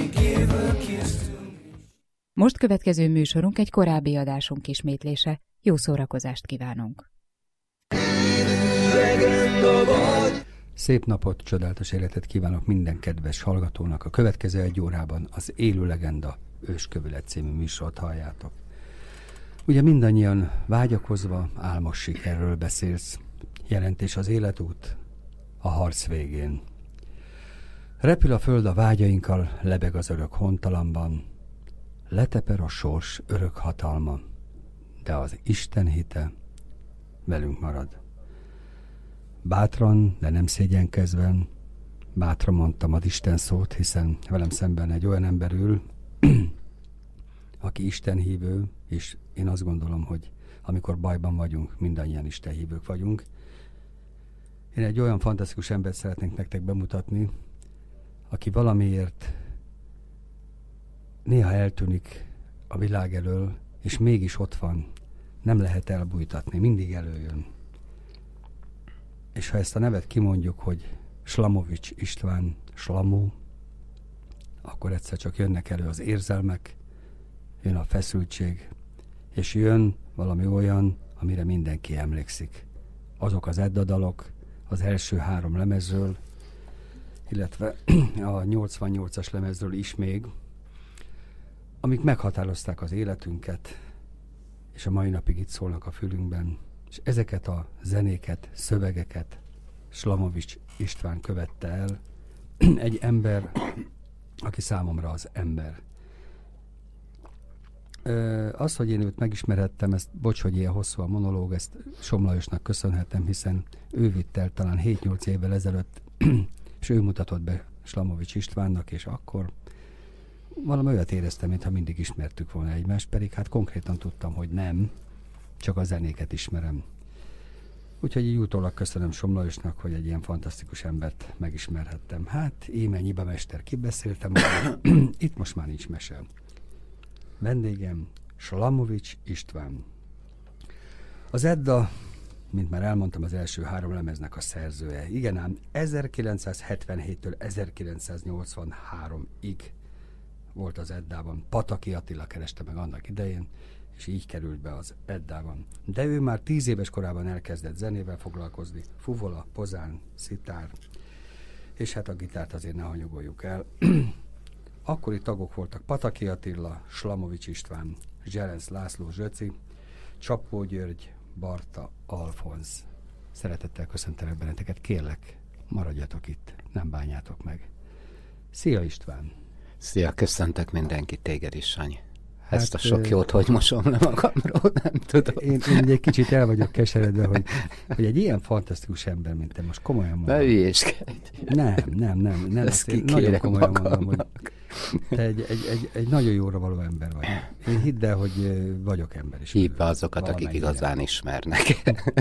Most következő műsorunk egy korábbi adásunk ismétlése. Jó szórakozást kívánunk! Szép napot, csodálatos életet kívánok minden kedves hallgatónak. A következő 1 órában az Élő Legenda Őskövület című műsort halljátok. Ugye mindannyian vágyakozva álmos sikerről beszélsz. Jelentés az életút a harc végén. Repül a föld a vágyainkkal, lebeg az örök hontalamban. Leteper a sors örök hatalma, de az Isten hite velünk marad. Bátran, de nem szégyenkezve, bátran mondtam az Isten szót, hiszen velem szemben egy olyan ember ül, aki Isten hívő, és én azt gondolom, hogy amikor bajban vagyunk, mindannyian Isten hívők vagyunk. Én egy olyan fantasztikus embert szeretnék nektek bemutatni, aki valamiért néha eltűnik a világ elől, és mégis ott van. Nem lehet elbújtatni, mindig előjön. És ha ezt a nevet kimondjuk, hogy Slamovics István, Slamó, akkor egyszer csak jönnek elő az érzelmek, jön a feszültség, és jön valami olyan, amire mindenki emlékszik. Azok az Edda dalok, az első 3 lemezről, illetve a 88-as lemezről is még, amik meghatározták az életünket, és a mai napig itt szólnak a fülünkben, és ezeket a zenéket, szövegeket Slamovics István követte el, egy ember, aki számomra az ember. Az, hogy én őt megismerhettem, ezt, bocs, hogy ilyen hosszú a monológ, ezt Somlajosnak köszönhetem, hiszen ő vitt el talán 7-8 évvel ezelőtt, és ő mutatott be Slamovics Istvánnak, és akkor valami olyat éreztem, mintha mindig ismertük volna egymást, pedig hát konkrétan tudtam, hogy nem, csak a zenéket ismerem. Úgyhogy így utólag köszönöm Somlajosnak, hogy egy ilyen fantasztikus embert megismerhettem. Hát, íme nyiba mester, kibeszéltem, itt most már nincs mese. Vendégem Slamovics István. Az Edda, mint már elmondtam, az első 3 lemeznek a szerzője. Igen ám, 1977-től 1983-ig volt az Eddában. Pataki Attila kereste meg annak idején, és így került be az Eddában. De ő már 10 éves korában elkezdett zenével foglalkozni. Fuvola, pozán, szitár, és hát a gitárt azért ne hanyagoljuk el. Akkori tagok voltak Pataki Attila, Slamovics István, Zselenc László Zsöci, Csapó György, Barta Alfonz. Szeretettel köszöntelek benneteket, kérlek, maradjatok itt, nem bánjátok meg. Szia István! Szia, köszöntök mindenkit, téged is, Sanyi. Ezt a sok jót, hogy mosom le magamról, nem tudom. Én egy kicsit el vagyok keseredve, hogy egy ilyen fantasztikus ember, mint te, most komolyan mondom. Ne hülyéskedj. Nem. Nagyon komolyan mondom, hogy te egy nagyon jóra való ember vagy. Én hidd el, hogy vagyok ember is. Hívd be azokat, akik igazán ismernek.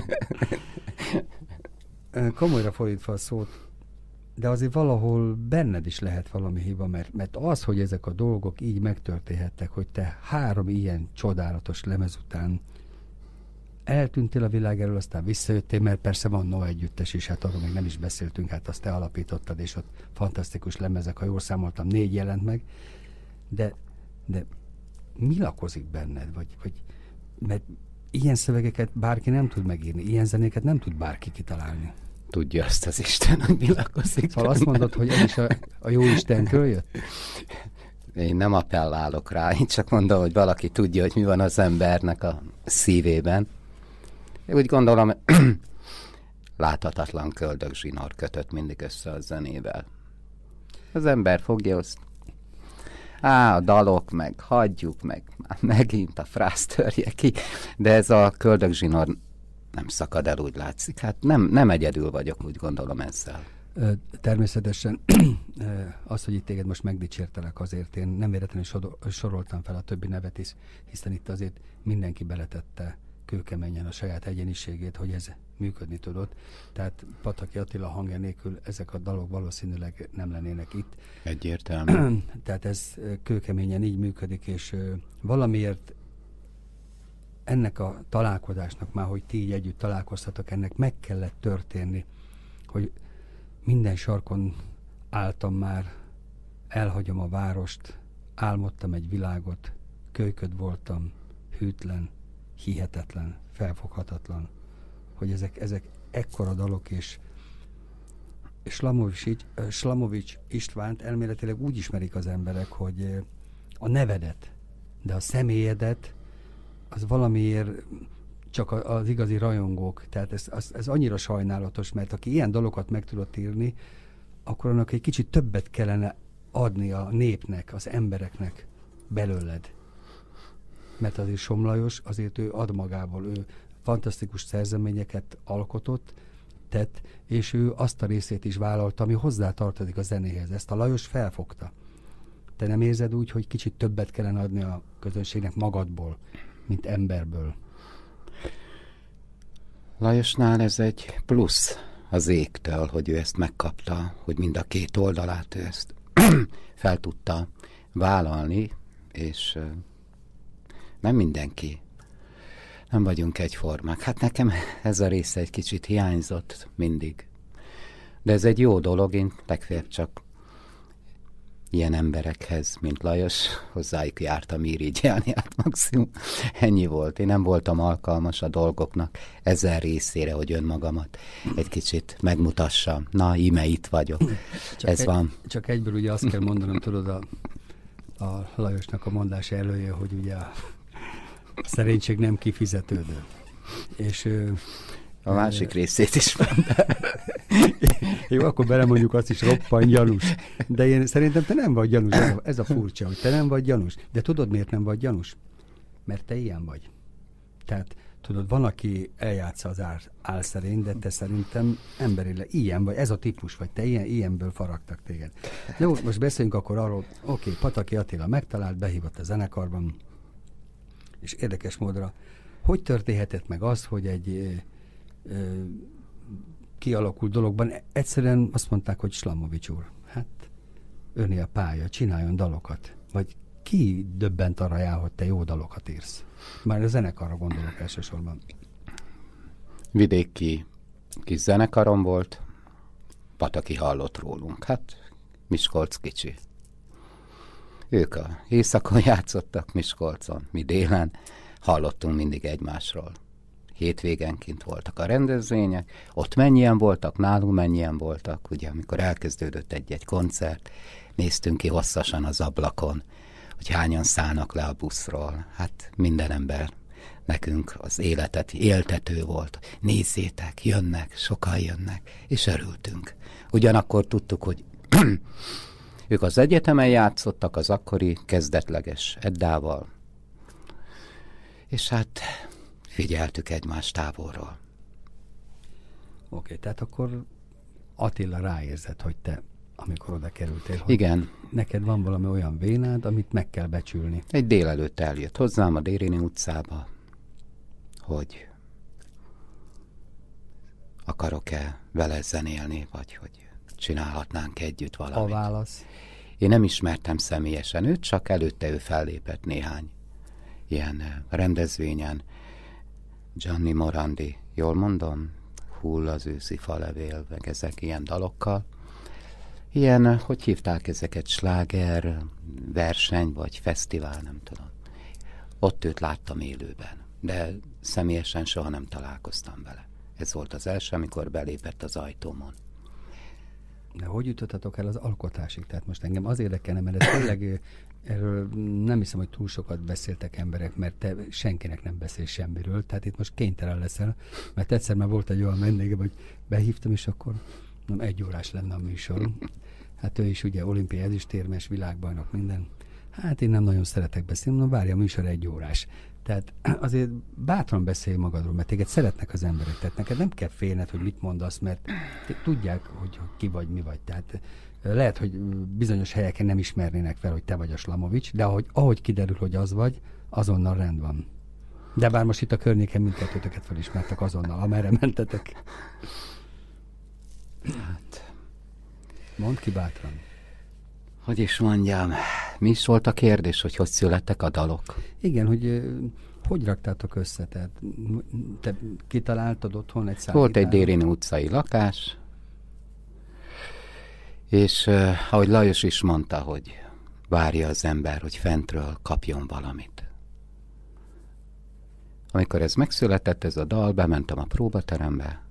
Komolyra fordítva a szót, de azért valahol benned is lehet valami hiba, mert az, hogy ezek a dolgok így megtörténhettek, hogy te 3 ilyen csodálatos lemez után eltűntél a világ elől, aztán visszajöttél, mert persze van Noah együttes is, hát arról még nem is beszéltünk, hát azt te alapítottad, és ott fantasztikus lemezek, ha jól számoltam, 4 jelent meg, de mi lakozik benned? Vagy mert ilyen szövegeket bárki nem tud megírni, ilyen zenéket nem tud bárki kitalálni. Tudja azt az Isten, hogy mi lakozik. Szóval azt mondod, hogy ez is a jó Istentől jött? Én nem appellálok rá, én csak mondom, hogy valaki tudja, hogy mi van az embernek a szívében. Én úgy gondolom, láthatatlan köldögzsinór kötött mindig össze a zenével. Az ember fogja azt, a dalok, meg hagyjuk, meg megint a frász törje ki, de ez a köldögzsinór nem szakad el, úgy látszik. Hát nem egyedül vagyok, úgy gondolom ezzel. Természetesen az, hogy itt téged most megdicsértelek, azért én nem véletlenül soroltam fel a többi nevet is, hiszen itt azért mindenki beletette kőkeményen a saját egyéniségét, hogy ez működni tudott. Tehát Pataki Attila hangja nélkül ezek a dalok valószínűleg nem lennének itt. Egyértelmű. Tehát ez kőkeményen így működik, és valamiért ennek a találkozásnak már, hogy ti így együtt találkoztatok, ennek meg kellett történni, hogy minden sarkon álltam már elhagyom a várost, álmodtam egy világot, kölyköd voltam, hűtlen, hihetetlen, felfoghatatlan, hogy ezek ekkora dalok, és Slamovics Istvánt elméletileg úgy ismerik az emberek, hogy a nevedet, de a személyedet az valamiért csak az igazi rajongók. Tehát ez annyira sajnálatos, mert aki ilyen dalokat meg tudott írni, akkor annak egy kicsit többet kellene adni a népnek, az embereknek belőled. Mert azért Somlajos, azért ő ad magából, ő fantasztikus szerzeményeket alkotott, tett, és ő azt a részét is vállalta, ami hozzátartozik a zenéhez. Ezt a Lajos felfogta. Te nem érzed úgy, hogy kicsit többet kellene adni a közönségnek magadból, mint emberből? Lajosnál ez egy plusz az égtől, hogy ő ezt megkapta, hogy mind a két oldalát ő ezt fel tudta vállalni, és nem mindenki. Nem vagyunk egyformák. Hát nekem ez a része egy kicsit hiányzott mindig. De ez egy jó dolog, én legfeljebb csak ilyen emberekhez, mint Lajos, hozzájuk jártam irigyelni, hát maximum ennyi volt. Én nem voltam alkalmas a dolgoknak ezen részére, hogy önmagamat egy kicsit megmutassam. Na, íme itt vagyok. Van. Csak egyből ugye azt kell mondanom, tudod, a Lajosnak a mondása elője, hogy ugye a szerénység nem kifizetődő. És a másik részét is mondta. Jó, akkor belemondjuk azt is, roppan gyanús. De én szerintem te nem vagy gyanús. Ez a furcsa, hogy te nem vagy gyanús. De tudod, miért nem vagy gyanús? Mert te ilyen vagy. Tehát tudod, van, aki eljátsza az álszerény, de te szerintem emberileg ilyen vagy. Ez a típus vagy. Te ilyenből faragtak téged. Jó, most beszéljünk akkor arról, oké, Pataki Attila megtalált, behívott a zenekarban, és érdekes módra, hogy történhetett meg az, hogy egy kialakult dologban egyszerűen azt mondták, hogy Slamovics úr, hát öné a pálya, csináljon dalokat. Vagy ki döbbent arra jár, hogy te jó dalokat írsz? Már a zenekarra gondolok elsősorban. Vidéki kis zenekarom volt, Pataki hallott rólunk. Hát Miskolc kicsi. Ők a éjszakon játszottak Miskolcon, mi délen. Hallottunk mindig egymásról. Hétvégenként voltak a rendezvények, ott mennyien voltak, nálunk mennyien voltak, ugye amikor elkezdődött egy-egy koncert, néztünk ki hosszasan az ablakon, hogy hányan szállnak le a buszról. Hát minden ember nekünk az életet éltető volt. Nézzétek, jönnek, sokan jönnek, és örültünk. Ugyanakkor tudtuk, hogy ők az egyetemen játszottak az akkori kezdetleges Eddával, és hát figyeltük egymást távolról. Oké, tehát akkor Attila ráérzett, hogy te, amikor oda kerültél, hogy igen, neked van valami olyan vénád, amit meg kell becsülni. Egy délelőtt eljött hozzám a Dérini utcába, hogy akarok-e vele zenélni, vagy hogy csinálhatnánk együtt valamit. A válasz? Én nem ismertem személyesen őt, csak előtte ő fellépett néhány ilyen rendezvényen. Gianni Morandi, jól mondom? Hull az őszi falevél, meg ezek ilyen dalokkal. Ilyen, hogy hívták ezeket, sláger, verseny, vagy fesztivál, nem tudom. Ott őt láttam élőben, de személyesen soha nem találkoztam vele. Ez volt az első, amikor belépett az ajtómon. De hogy jutottatok el az alkotásig? Tehát most engem az érdekelne, mert ez tényleg erről nem hiszem, hogy túl sokat beszéltek emberek, mert te senkinek nem beszél semmiről, tehát itt most kénytelen leszel, mert egyszer már volt egy olyan vendégem, hogy behívtam, és akkor nem 1 órás lenne a műsor. Hát ő is ugye olimpiai ezüstérmes, világbajnok, minden. Hát én nem nagyon szeretek beszélni, mondom, várja, a műsor 1 órás. Tehát azért bátran beszélj magadról, mert téged szeretnek az emberek, tehát neked nem kell félned, hogy mit mondasz, mert tudják, hogy ki vagy, mi vagy. Tehát lehet, hogy bizonyos helyeken nem ismernének fel, hogy te vagy a Slamovics, de ahogy kiderül, hogy az vagy, azonnal rend van. De bár most itt a környéken mindkettőtöket felismertek azonnal, amerre mentetek. Hát, mondd ki bátran. Hogy is mondjam, mi is volt a kérdés, hogy születtek a dalok? Igen, hogy raktátok össze? Tehát te kitaláltad otthon egy Volt egy Dérini utcai lakás, És ahogy Lajos is mondta, hogy várja az ember, hogy fentről kapjon valamit. Amikor ez megszületett, ez a dal, bementem a próbaterembe,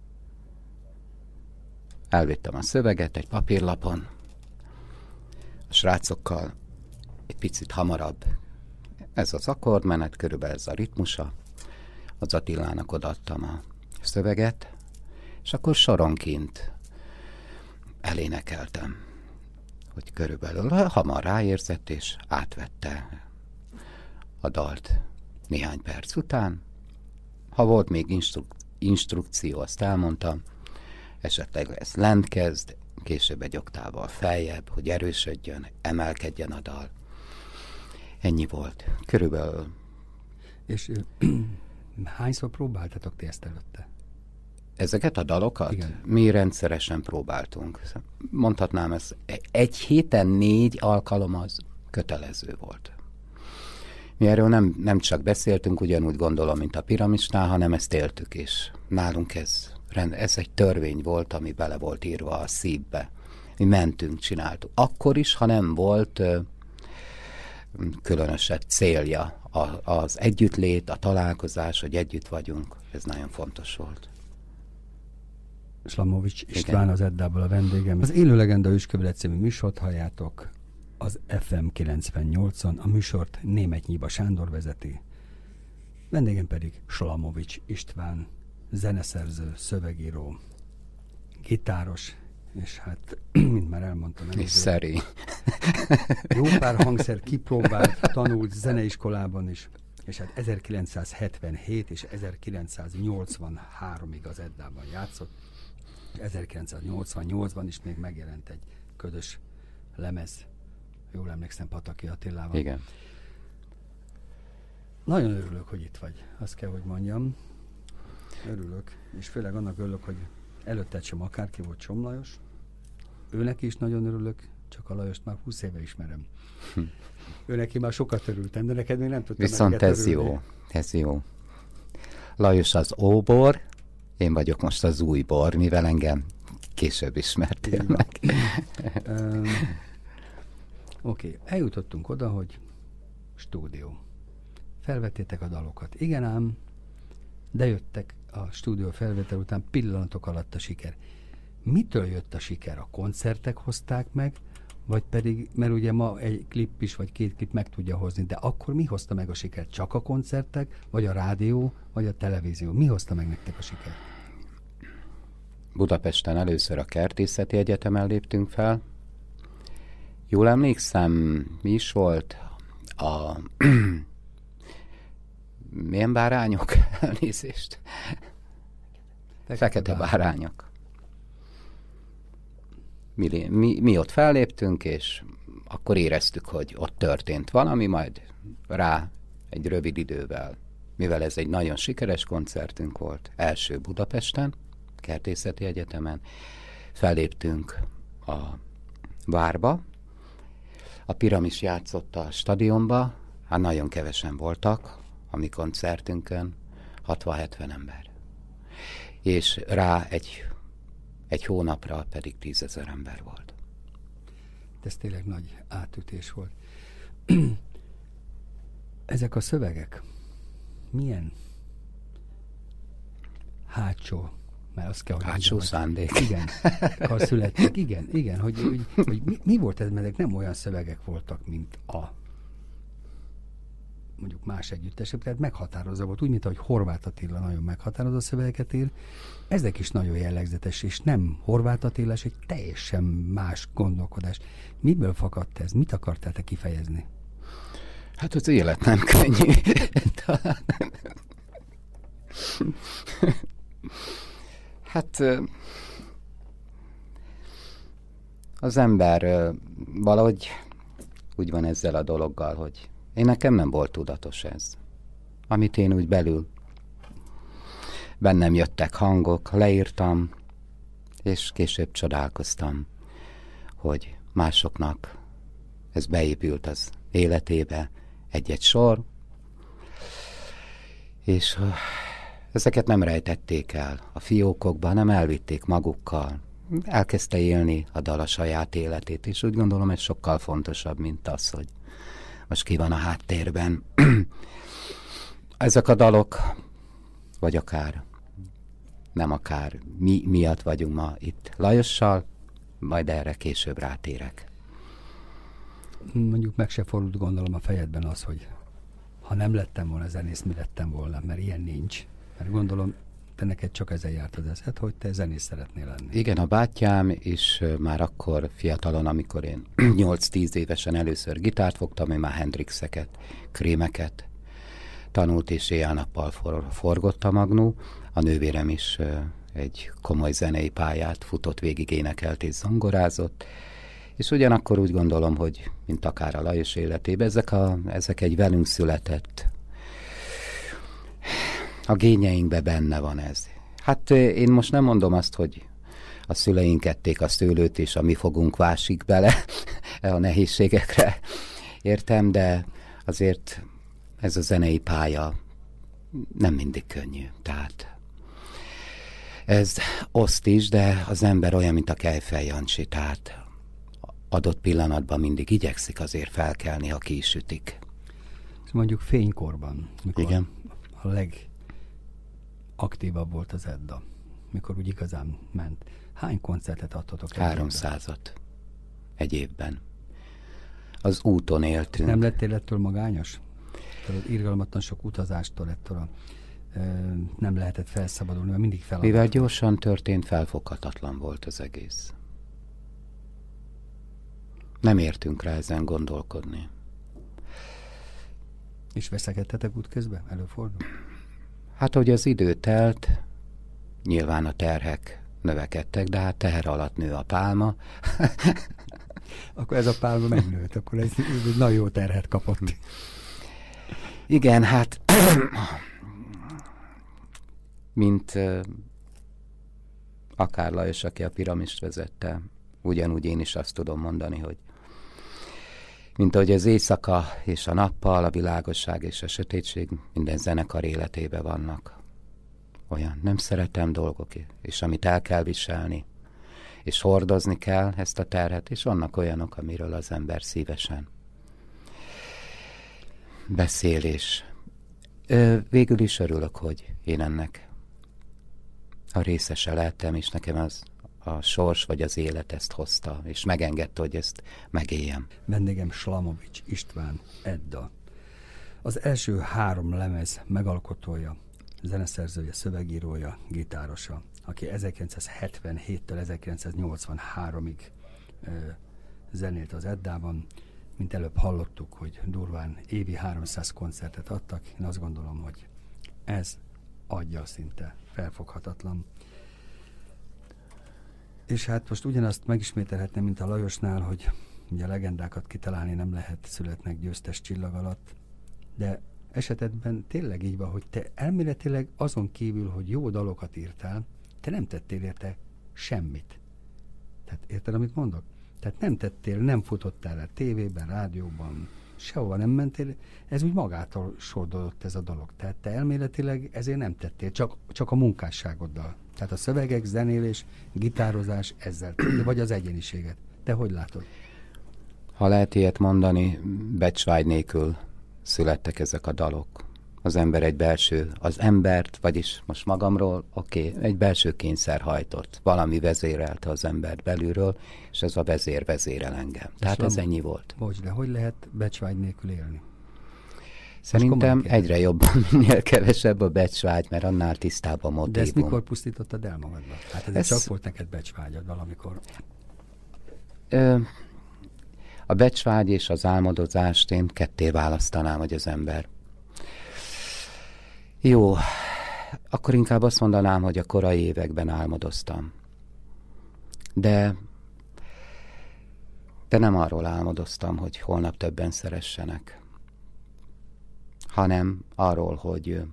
elvittem a szöveget egy papírlapon, a srácokkal egy picit hamarabb. Ez az akkordmenet, körülbelül ez a ritmusa. Az Attilának odaadtam a szöveget, és akkor soronként elénekeltem, hogy körülbelül hamar ráérzett, és átvette a dalt néhány perc után. Ha volt még instrukció, azt elmondtam, esetleg ez lent kezd, később egy oktával feljebb, hogy erősödjön, emelkedjen a dal. Ennyi volt. Körülbelül. És hányszor próbáltatok ti ezt előtte? Ezeket a dalokat? Igen. Mi rendszeresen próbáltunk. Mondhatnám, ez egy héten 4 alkalom az kötelező volt. Mi erről nem csak beszéltünk, ugyanúgy gondolom, mint a Piramisnál, hanem ezt éltük is. Nálunk ez egy törvény volt, ami bele volt írva a szívbe. Mi mentünk, csináltuk. Akkor is, ha nem volt különösebb célja az együttlét, a találkozás, hogy együtt vagyunk. Ez nagyon fontos volt. Slamovics István az Eddából a vendégem. Az Élő Legenda Őskövület című műsort halljátok az FM 98-on. A műsort Németh Nyiba Sándor vezeti. Vendégem pedig Slamovics István, zeneszerző, szövegíró, gitáros, és hát, mint már elmondtam, és szerény. Jó pár hangszer kipróbált, tanult zeneiskolában is, és hát 1977 és 1983-ig az Eddában játszott. 1988-ban is még megjelent egy ködös lemez, jól emlékszem, Pataki Attilával. Igen. Nagyon örülök, hogy itt vagy, azt kell, hogy mondjam. Örülök, és főleg annak örülök, hogy előtted sem akárki volt, Csom Lajos. Őnek is nagyon örülök, csak a Lajost már 20 éve ismerem. Őneki már sokat örültem, de neked még nem tudtam. Viszont ez jó, ez jó. Lajos az óbor, én vagyok most az új bor, mivel engem később ismertél meg. Oké, eljutottunk oda, hogy stúdió. Felvettétek a dalokat. Igen ám, de jöttek a stúdió felvétel után pillanatok alatt a siker. Mitől jött a siker? A koncertek hozták meg, vagy pedig, mert ugye ma egy klip is, vagy 2 klip meg tudja hozni, de akkor mi hozta meg a sikert? Csak a koncertek, vagy a rádió, vagy a televízió? Mi hozta meg nektek a sikert? Budapesten először a Kertészeti Egyetemen léptünk fel. Jól emlékszem, mi is volt a... Milyen bárányok? Elnézést. Fekete bárányok. Mi ott felléptünk, és akkor éreztük, hogy ott történt valami, majd rá egy rövid idővel, mivel ez egy nagyon sikeres koncertünk volt, első Budapesten, Kertészeti Egyetemen, felléptünk a Várba, a Piramis játszott a stadionba, hát nagyon kevesen voltak a mi koncertünkön, 60-70 ember. És rá egy hónapra pedig 10 000 ember volt. Ez tényleg nagy átütés volt. Ezek a szövegek milyen hátsó, mert azt kell, hogy hátsó szándék. Igen, ha születtek. Igen, hogy mi volt ez, mert nem olyan szövegek voltak, mint a mondjuk más együttesek, tehát meghatározó volt, úgy, mint ahogy Horváth Attila nagyon meghatározó szövegeket ír, ezek is nagyon jellegzetes, és nem Horváth Attila, és egy teljesen más gondolkodás. Miből fakadt ez? Mit akartál te kifejezni? Hát az élet nem könnyű. Hát az ember valahogy úgy van ezzel a dologgal, hogy nekem nem volt tudatos ez. Amit én úgy belül bennem jöttek hangok, leírtam, és később csodálkoztam, hogy másoknak ez beépült az életébe egy-egy sor, és ezeket nem rejtették el a fiókokba, nem elvitték magukkal, elkezdte élni a dal a saját életét, és úgy gondolom, ez sokkal fontosabb, mint az, hogy most ki van a háttérben. Ezek a dalok, vagy akár, nem akár, mi miatt vagyunk ma itt Lajossal, majd erre később rátérek. Mondjuk meg se fordult gondolom a fejedben az, hogy ha nem lettem volna zenész, mi lettem volna, mert ilyen nincs. Mert gondolom, te neked csak ezzel járt az eszed, hogy te zenész szeretnél lenni. Igen, a bátyám is már akkor fiatalon, amikor én 8-10 évesen először gitárt fogtam, én már Hendrixeket, krémeket tanult, és éjjel-nappal forgott a magnó. A nővérem is egy komoly zenei pályát futott végig, énekelt és zongorázott. És ugyanakkor úgy gondolom, hogy mint akár a Lajos életében, ezek egy velünk született, a génjeinkben benne van ez. Hát én most nem mondom azt, hogy a szüleink ették a szőlőt, és a mi fogunk vásik bele a nehézségekre, értem, de azért ez a zenei pálya nem mindig könnyű. Tehát ez oszt is, de az ember olyan, mint a Kejfel Jancsi, tehát adott pillanatban mindig igyekszik azért felkelni, ha ki is ütik. Mondjuk fénykorban, mikor igen, a legaktívabb volt az Edda, mikor úgy igazán ment. Hány koncertet adtatok? 300-at egy évben. Az úton éltünk. Nem lettél ettől magányos? Irgalmatlan sok utazástól, ettől nem lehetett felszabadulni, mert mindig feladat. Mivel gyorsan történt, felfoghatatlan volt az egész. Nem értünk rá ezen gondolkodni. És veszekedtetek útközben? Előfordul? Hát, hogy az idő telt, nyilván a terhek növekedtek, de hát teher alatt nő a pálma. Akkor ez a pálma megnőtt, akkor ez egy nagyon jó terhet kapott. Igen, hát mint akár Lajos, aki a Piramist vezette, ugyanúgy én is azt tudom mondani, hogy mint ahogy az éjszaka és a nappal, a világosság és a sötétség minden zenekar életében vannak. Olyan nem szeretem dolgok, és amit el kell viselni, és hordozni kell ezt a terhet, és vannak olyanok, amiről az ember szívesen beszél, és végül is örülök, hogy én ennek a részese lettem, és nekem az a sors vagy az élet ezt hozta, és megengedte, hogy ezt megéljem. Vendégem Slamovics István Edda. Az első 3 lemez megalkotója, zeneszerzője, szövegírója, gitárosa, aki 1977-től 1983-ig zenélt az Eddában. Mint előbb hallottuk, hogy durván évi 300 koncertet adtak. Én azt gondolom, hogy ez aggyal szinte felfoghatatlan. És hát most ugyanazt megismételhetném, mint a Lajosnál, hogy ugye a legendákat kitalálni nem lehet, születnek győztes csillag alatt, de esetedben tényleg így van, hogy te elméletileg azon kívül, hogy jó dalokat írtál, te nem tettél érte semmit. Tehát érted, amit mondok? Tehát nem tettél, nem futottál el tévében, rádióban, sehova nem mentél, ez úgy magától sordodott ez a dolog. Tehát te elméletileg ezért nem tettél, csak a munkásságoddal. Tehát a szövegek, zenélés, gitározás ezzel, vagy az egyéniséget. Te hogy látod? Ha lehet ilyet mondani, becsvágy nélkül születtek ezek a dalok. Az embert, vagyis most magamról, egy belső kényszer hajtott. Valami vezérelte az embert belülről, és ez a vezér vezérel engem. Tehát ez ennyi volt. Bocs, de hogy lehet becsvágy nélkül élni? Szerintem egyre jobban, minél kevesebb a becsvágy, mert annál tisztább a motívum. De ezt mikor pusztítottad el magadba? Hát ez csak volt neked becsvágyad valamikor. A becsvágy és az álmodozást én ketté választanám, hogy az ember. Jó, akkor inkább azt mondanám, hogy a korai években álmodoztam. De nem arról álmodoztam, hogy holnap többen szeressenek, hanem arról, hogy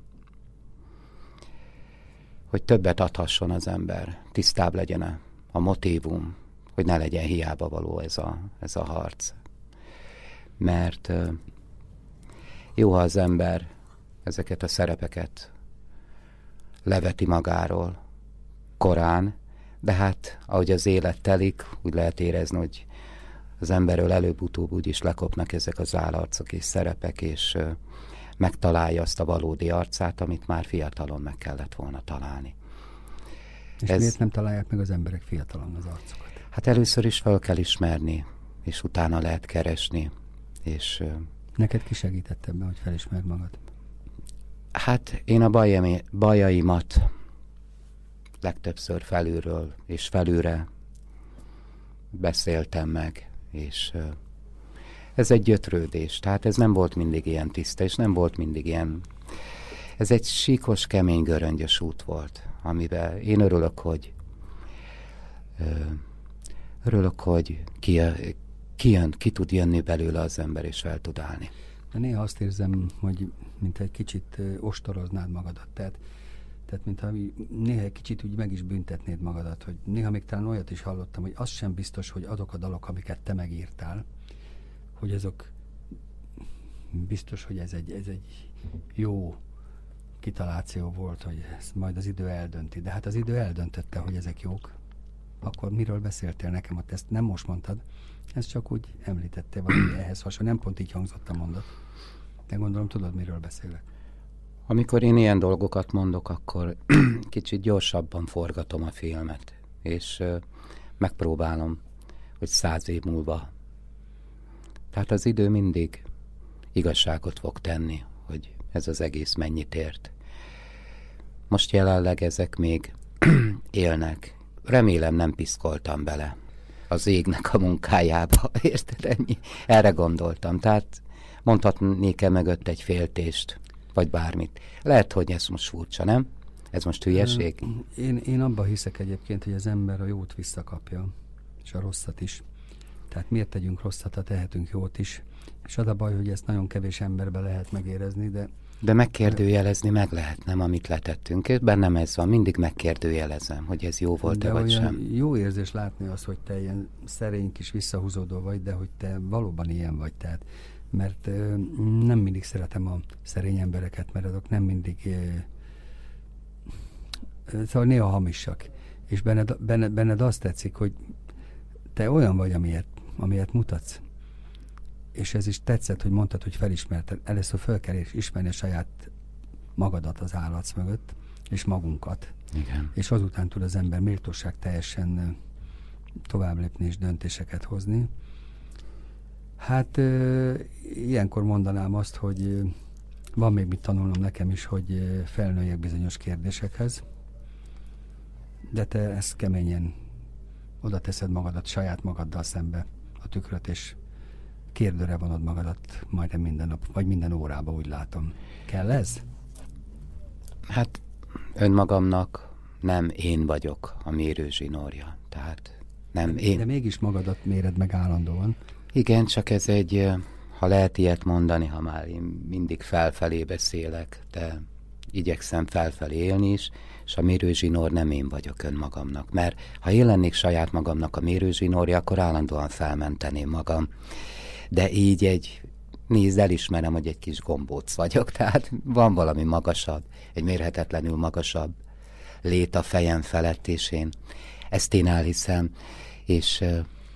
többet adhasson az ember, tisztább legyen a motívum, hogy ne legyen hiába való ez a harc. Mert jó, ha az ember ezeket a szerepeket leveti magáról korán, De hát, ahogy az élet telik, úgy lehet érezni, hogy az emberről előbb-utóbb úgy is lekopnak ezek az állarcok és szerepek, és megtalálja azt a valódi arcát, amit már fiatalon meg kellett volna találni. És miért nem találják meg az emberek fiatalon az arcokat? Hát először is fel kell ismerni, és utána lehet keresni. És, neked ki segített ebben, hogy felismerd magad? Hát én a bajaimat legtöbbször felülről és felülre beszéltem meg, és ez egy gyötrődés, tehát ez nem volt mindig ilyen tiszta, és nem volt mindig ilyen, ez egy síkos, kemény, göröngyös út volt, amiben én örülök, hogy ki tud jönni belőle az ember, és fel tud állni. De néha azt érzem, hogy mint egy kicsit ostoroznád magadat, tehát mintha néha egy kicsit úgy meg is büntetnéd magadat, hogy néha még talán olyat is hallottam, hogy az sem biztos, hogy azok a dalok, amiket te megírtál, hogy azok biztos, hogy ez egy jó kitaláció volt, hogy ezt majd az idő eldönti. De hát az idő eldöntötte, hogy ezek jók. Akkor miről beszéltél nekem? Ott ezt nem most mondtad, ezt csak úgy említettél, vagy ehhez hasonló. Nem pont így hangzott a mondat. De gondolom, tudod, miről beszélek. Amikor én ilyen dolgokat mondok, akkor kicsit gyorsabban forgatom a filmet, és megpróbálom, hogy 100 év múlva. Tehát az idő mindig igazságot fog tenni, hogy ez az egész mennyit ért. Most jelenleg ezek még élnek. Remélem nem piszkoltam bele az égnek a munkájába, érted? Ennyi. Erre gondoltam. Tehát mondhatnék-e mögött egy féltést, vagy bármit. Lehet, hogy ez most furcsa, nem? Ez most hülyeség? Én abban hiszek egyébként, hogy az ember a jót visszakapja, és a rosszat is. Tehát miért tegyünk rosszat, ha tehetünk jót is. És az a baj, hogy ezt nagyon kevés emberbe lehet megérezni, de megkérdőjelezni meg lehet, nem, amit letettünk. Bennem ez van, mindig megkérdőjelezem, hogy ez jó volt-e, vagy sem. Jó érzés látni azt, hogy te ilyen szerény kis visszahúzódó vagy, de hogy te valóban ilyen vagy. Tehát, mert nem mindig szeretem a szerény embereket, mert azok nem mindig szóval néha hamisak. És benned azt tetszik, hogy te olyan vagy, amilyet mutatsz. És ez is tetszett, hogy mondtad, hogy felismerted. Először fel kell ismerni a saját magadat az állarc mögött, és magunkat. Igen. És azután tud az ember méltóság teljesen tovább lépni és döntéseket hozni. Hát ilyenkor mondanám azt, hogy van még mit tanulnom nekem is, hogy felnőjek bizonyos kérdésekhez, de te ezt keményen oda teszed magadat saját magaddal szembe a tükröt, és kérdőre vonod magadat majdnem minden nap, vagy minden órába, úgy látom. Kell ez? Hát önmagamnak nem én vagyok a mérőzsinórja. Tehát nem én. De mégis magadat méred meg állandóan. Igen, csak ez egy, ha lehet ilyet mondani, ha már én mindig felfelé beszélek, de igyekszem felfelé élni is, és a mérőzsinór nem én vagyok önmagamnak. Mert ha én lennék saját magamnak a mérőzsinórja, akkor állandóan felmenteném magam. De így nézd, elismerem, hogy egy kis gombóc vagyok, tehát van valami magasabb, egy mérhetetlenül magasabb lét a fejem felett, és ezt én elhiszem, és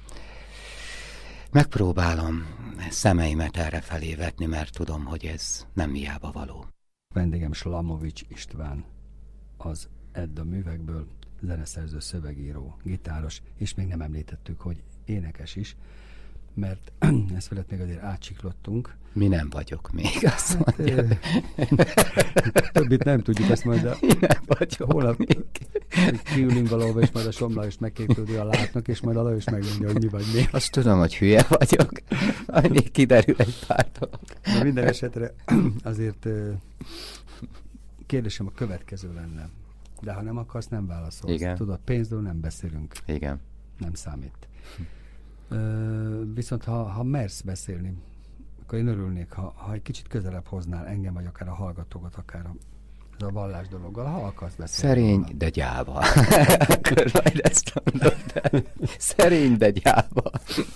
megpróbálom szemeimet erre felé vetni, mert tudom, hogy ez nem hiába való. Vendégem Slamovics István, az Edda művekből, zeneszerző, szövegíró, gitáros, és még nem említettük, hogy énekes is, mert ezt felett még azért átsiklottunk. Mi nem vagyok még, azt mondja. Többit nem tudjuk, ezt majd nem vagyok holnap kiülünk valahova, és majd a Somla is megképüldi a látnak, és majd a Lajos megmondja, hogy mi vagy mi. Azt tudom, hogy hülye vagyok, majd még kiderül egy pár dolog. De minden esetre azért kérdésem a következő lenne. De ha nem akarsz, nem válaszolsz. Igen. Tudod, pénzről nem beszélünk. Igen. Nem számít. Viszont ha mersz beszélni, akkor én örülnék, ha egy kicsit közelebb hoznál engem, vagy akár a hallgatókat, akár a vallás dologgal, ha akarsz beszélni. Szerény, de gyáva. Akkor majd ezt mondod, de szerény, de gyáva.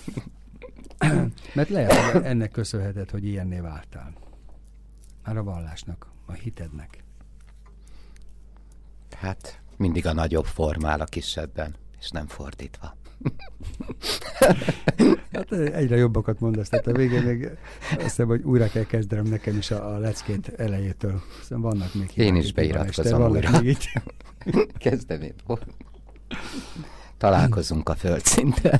Mert lehet, hogy ennek köszönheted, hogy ilyenné váltál. Már a vallásnak, a hitednek. Hát mindig a nagyobb formál a kisebben. és nem fordítva. Hát egyre jobbakat mondasz, tehát a végén még azt hiszem, hogy újra kell kezdenem nekem is a leckét elejétől. Szóval vannak még én is beiratkozom újra. Kezdem én. Találkozunk a földszinten.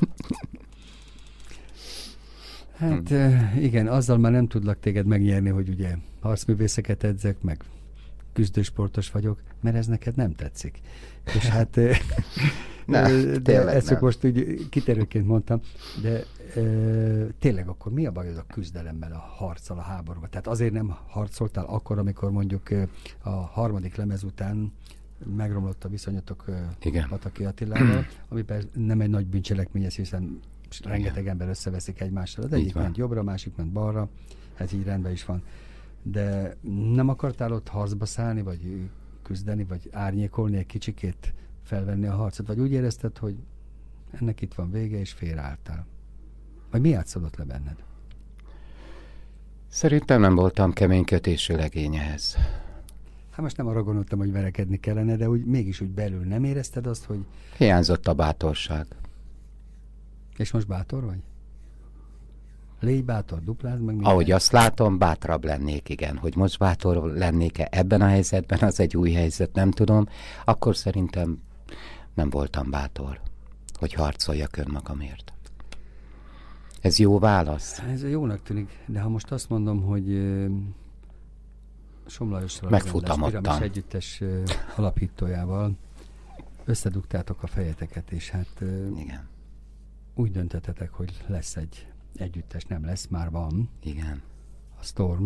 Hát igen, azzal már nem tudlak téged megnyerni, hogy ugye harcművészeket edzek, meg küzdősportos vagyok, mert ez neked nem tetszik. És hát de ezt csak most úgy kiterőként mondtam, de tényleg akkor mi a bajod a küzdelemmel, a harccal, a háborúval? Tehát azért nem harcoltál akkor, amikor mondjuk a harmadik lemez után megromlott a viszonyatok Pataki Attilával, ami persze nem egy nagy bűncselekmény, hiszen rengeteg ember összeveszik egymással. Az egyik ment jobbra, a másik ment balra, hát így rendben is van. De nem akartál ott harcba szállni, vagy küzdeni, vagy árnyékolni egy kicsikét, felvenni a harcot? Vagy úgy érezted, hogy ennek itt van vége, és félreálltál? Vagy mi játszódott le benned? Szerintem nem voltam kemény kötésű legény ehhez. Hát most nem arra gondoltam, hogy verekedni kellene, de úgy mégis úgy belül nem érezted azt, hogy... Hiányzott a bátorság. És most bátor vagy? Légy bátor, dupláz meg minden. Ahogy azt látom, bátrabb lennék, igen. Hogy most bátor lennék-e ebben a helyzetben, az egy új helyzet, nem tudom. Akkor szerintem nem voltam bátor, hogy harcoljak önmagamért. Ez jó válasz? Ez jónak tűnik, de ha most azt mondom, hogy Somlajosra megfutamodtam. Együttes alapítójával összedugtátok a fejeteket, és hát igen. Úgy döntöttetek, hogy lesz egy együttes, nem lesz, már van. Igen. A Storm.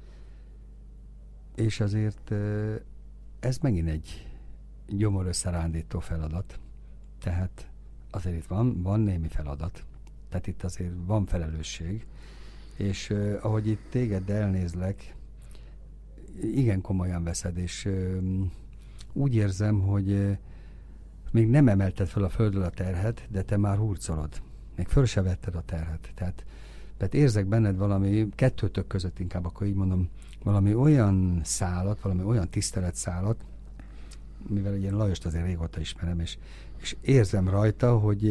És azért ez megint egy gyomor összerándító feladat. Tehát azért itt van némi feladat. Tehát itt azért van felelősség. És ahogy itt téged elnézlek, igen komolyan veszed, és úgy érzem, hogy még nem emelted fel a földről a terhet, de te már hurcolod. Még föl se vetted a terhet. Tehát érzek benned valami, kettőtök között inkább, akkor így mondom, valami olyan szálat, valami olyan tiszteletszálat, mivel egy ilyen Lajost azért régóta ismerem, és érzem rajta, hogy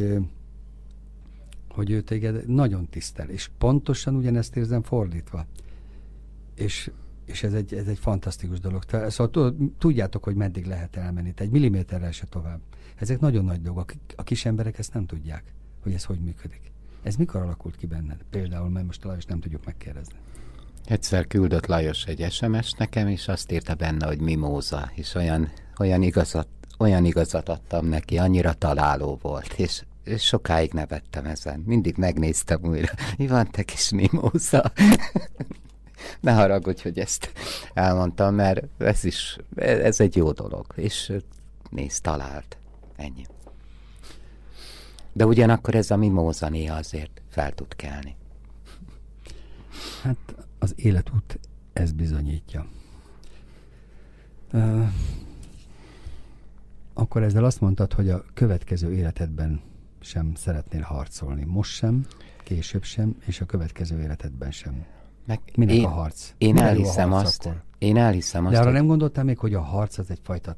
ő téged nagyon tisztel, és pontosan ugyanezt érzem fordítva. És ez egy fantasztikus dolog. Szóval tudjátok, hogy meddig lehet elmenni, egy milliméterrel se tovább. Ezek nagyon nagy dolgok. A kis emberek ezt nem tudják, hogy ez hogy működik. Ez mikor alakult ki benned? Például, mert most Lajos nem tudjuk megkérdezni. Egyszer küldött Lajos egy SMS nekem, és azt írta benne, hogy mimóza, és olyan igazat adtam neki, annyira találó volt, és sokáig nevettem ezen. Mindig megnéztem újra. Mi van, te kis mimóza? Ne haragudj, hogy ezt elmondtam, mert ez egy jó dolog, és nézd, talált. Ennyi. De ugyanakkor ez a mimóza néha azért fel tud kelni. Hát az életút ez bizonyítja. Akkor ezzel azt mondtad, hogy a következő életedben sem szeretnél harcolni. Most sem, később sem, és a következő életedben sem. Minek a harc? Én elhiszem azt. De arra nem gondoltál még, hogy a harc az egyfajta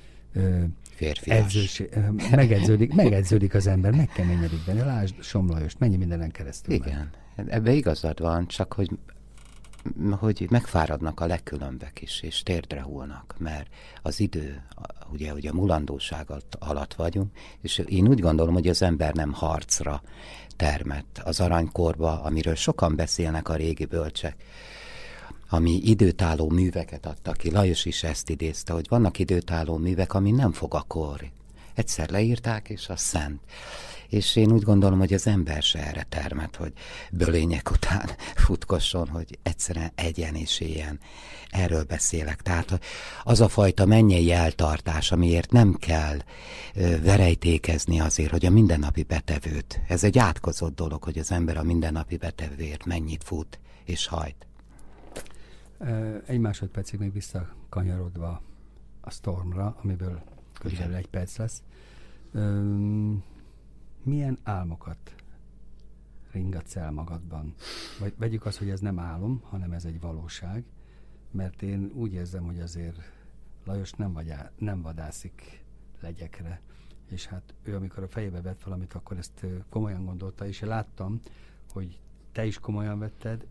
megedződik az ember, megkeményedik benne. Lásd Somlajost, mennyi mindenen keresztül. Igen, ebbe igazad van, csak hogy megfáradnak a legkülönbek is, és térdre hullnak, mert az idő, ugye a mulandóság alatt vagyunk, és én úgy gondolom, hogy az ember nem harcra termett az aranykorba, amiről sokan beszélnek a régi bölcsek, ami időtálló műveket adtak ki. Lajos is ezt idézte, hogy vannak időtálló művek, ami nem fog a kor. Egyszer leírták, és az szent. És én úgy gondolom, hogy az ember se erre termett, hogy bölények után futkosson, hogy egyszerűen egyen és éljen. Erről beszélek. Tehát az a fajta mennyei eltartás, amiért nem kell verejtékezni azért, hogy a mindennapi betevőt. Ez egy átkozott dolog, hogy az ember a mindennapi betevőért mennyit fut és hajt. Egy másodpercig még visszakanyarodva a Stormra, amiből körülbelül egy perc lesz. Milyen álmokat ringatsz el magadban? Vagy vegyük azt, hogy ez nem álom, hanem ez egy valóság, mert én úgy érzem, hogy azért Lajos nem vadászik legyekre, és hát ő, amikor a fejébe vett valamit, akkor ezt komolyan gondolta, és én láttam, hogy te is komolyan vetted,